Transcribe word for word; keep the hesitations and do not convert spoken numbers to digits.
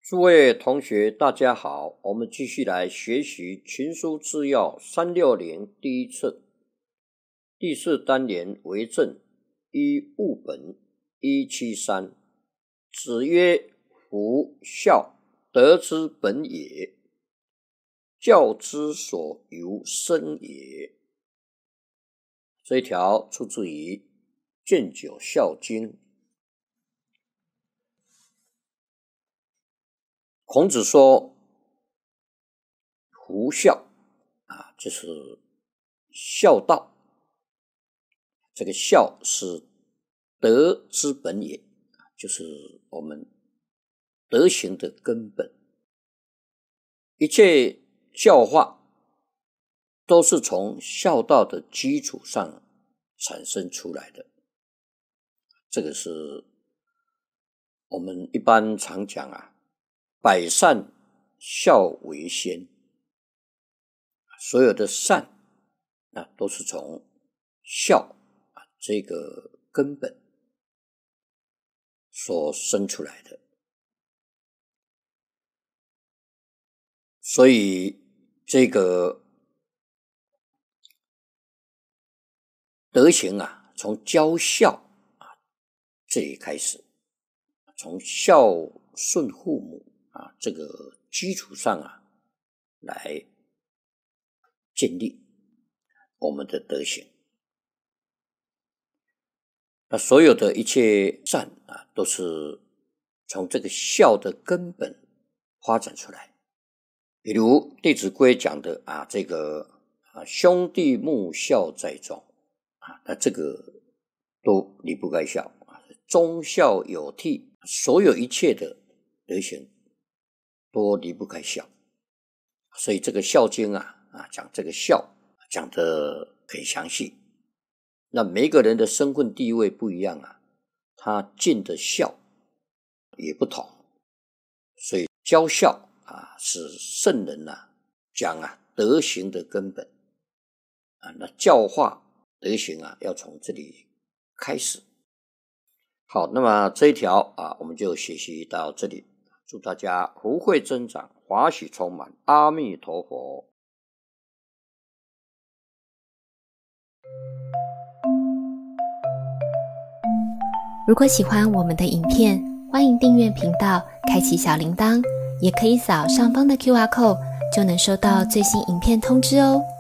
诸位同学大家好，我们继续来学习群书治要三六零第一册第四单元为政一务本一七三。子曰：夫孝，德之本也，教之所由生也。这一条出自于《卷九孝经》。孔子说夫孝啊，就是孝道，这个孝是德之本也，就是我们德行的根本。一切教化都是从孝道的基础上产生出来的，这个是我们一般常讲啊，百善孝为先，所有的善啊都是从孝啊这个根本所生出来的。所以这个德行啊，从教孝啊这里开始，从孝顺父母啊，这个基础上啊，来建立我们的德行。那所有的一切善啊，都是从这个孝的根本发展出来。比如《弟子规》讲的啊，这个啊兄弟睦孝在庄啊，那这个都离不开孝啊，忠孝有悌，所有一切的德行都离不开孝。所以这个孝经啊啊讲这个孝讲得很详细。那每一个人的身份地位不一样啊，他尽的孝也不同。所以教孝啊是圣人啊讲啊德行的根本啊，那教化德行啊要从这里开始。好，那么这一条啊我们就学习到这里。祝大家福慧增长，华喜充满，阿弥陀佛。 如果喜欢我们的影片，欢迎订阅频道，开启小铃铛，也可以扫上方的 Q R code， 就能收到最新影片通知哦。